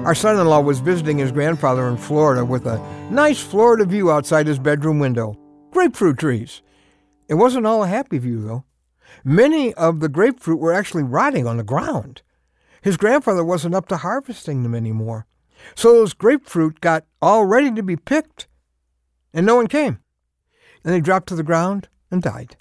Our son-in-law was visiting his grandfather in Florida with a nice Florida view outside his bedroom window. Grapefruit trees. It wasn't all a happy view, though. Many of the grapefruit were actually rotting on the ground. His grandfather wasn't up to harvesting them anymore. So those grapefruit got all ready to be picked, and no one came. And they dropped to the ground and died.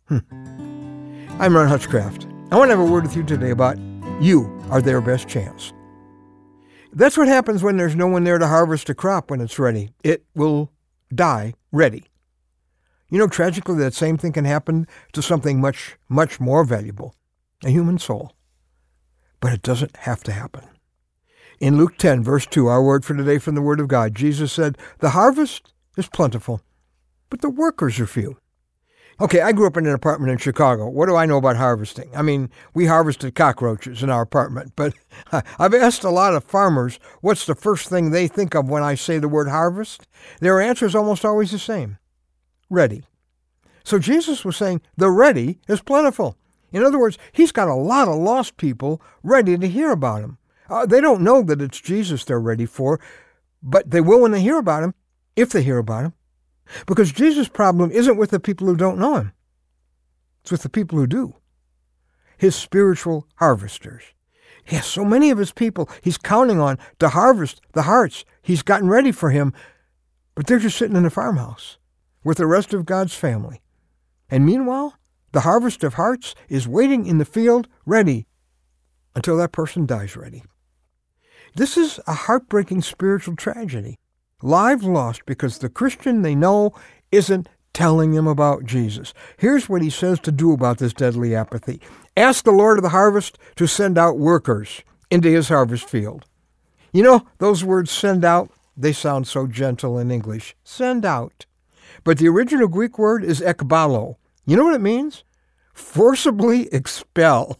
I'm Ron Hutchcraft. I want to have a word with you today about you are their best chance. That's what happens when there's no one there to harvest a crop when it's ready. It will die ready. You know, tragically, that same thing can happen to something much, much more valuable, a human soul. But it doesn't have to happen. In Luke 10, verse 2, our word for today from the Word of God, Jesus said, "The harvest is plentiful, but the workers are few." Okay, I grew up in an apartment in Chicago. What do I know about harvesting? I mean, we harvested cockroaches in our apartment, but I've asked a lot of farmers what's the first thing they think of when I say the word harvest. Their answer is almost always the same: ready. So Jesus was saying the ready is plentiful. In other words, he's got a lot of lost people ready to hear about him. They don't know that it's Jesus they're ready for, but they will when they hear about him, if they hear about him. Because Jesus' problem isn't with the people who don't know him. It's with the people who do. His spiritual harvesters. He has so many of his people he's counting on to harvest the hearts he's gotten ready for him, but they're just sitting in a farmhouse with the rest of God's family. And meanwhile, the harvest of hearts is waiting in the field ready until that person dies ready. This is a heartbreaking spiritual tragedy. Lives lost because the Christian they know isn't telling them about Jesus. Here's what he says to do about this deadly apathy. Ask the Lord of the harvest to send out workers into his harvest field. You know, those words send out, they sound so gentle in English. Send out. But the original Greek word is ekbalo. You know what it means? Forcibly expel.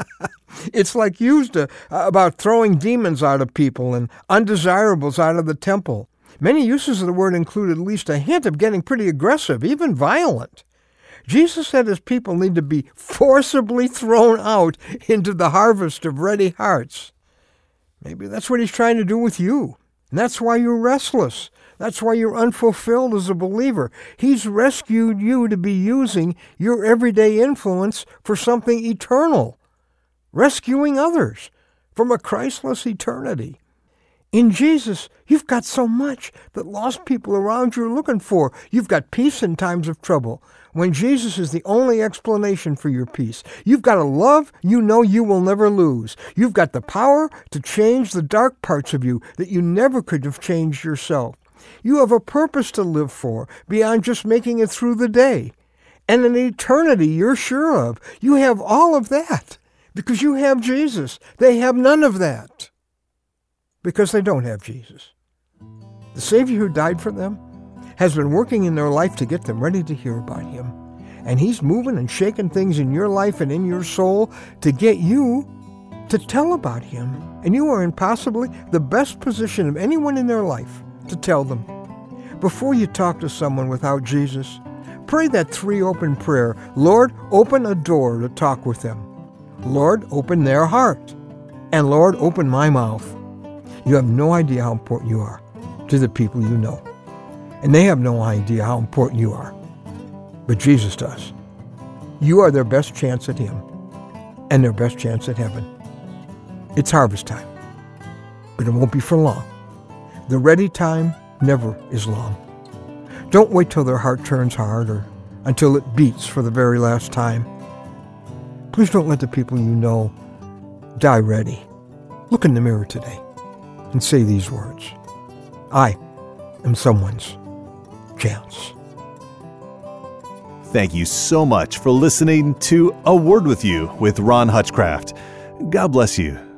It's like used about throwing demons out of people and undesirables out of the temple. Many uses of the word include at least a hint of getting pretty aggressive, even violent. Jesus said his people need to be forcibly thrown out into the harvest of ready hearts. Maybe that's what he's trying to do with you. And that's why you're restless. That's why you're unfulfilled as a believer. He's rescued you to be using your everyday influence for something eternal, rescuing others from a Christless eternity. In Jesus, you've got so much that lost people around you are looking for. You've got peace in times of trouble, when Jesus is the only explanation for your peace. You've got a love you know you will never lose. You've got the power to change the dark parts of you that you never could have changed yourself. You have a purpose to live for beyond just making it through the day. And an eternity you're sure of. You have all of that because you have Jesus. They have none of that because they don't have Jesus. The Savior who died for them has been working in their life to get them ready to hear about him. And he's moving and shaking things in your life and in your soul to get you to tell about him. And you are in possibly the best position of anyone in their life to tell them. Before you talk to someone without Jesus, pray that 3 open prayer. Lord, open a door to talk with them. Lord, open their heart. And Lord, open my mouth. You have no idea how important you are to the people you know. And they have no idea how important you are. But Jesus does. You are their best chance at him and their best chance at heaven. It's harvest time, but it won't be for long. The ready time never is long. Don't wait till their heart turns hard or until it beats for the very last time. Please don't let the people you know die ready. Look in the mirror today and say these words: I am someone's chance. Thank you so much for listening to A Word With You with Ron Hutchcraft. God bless you.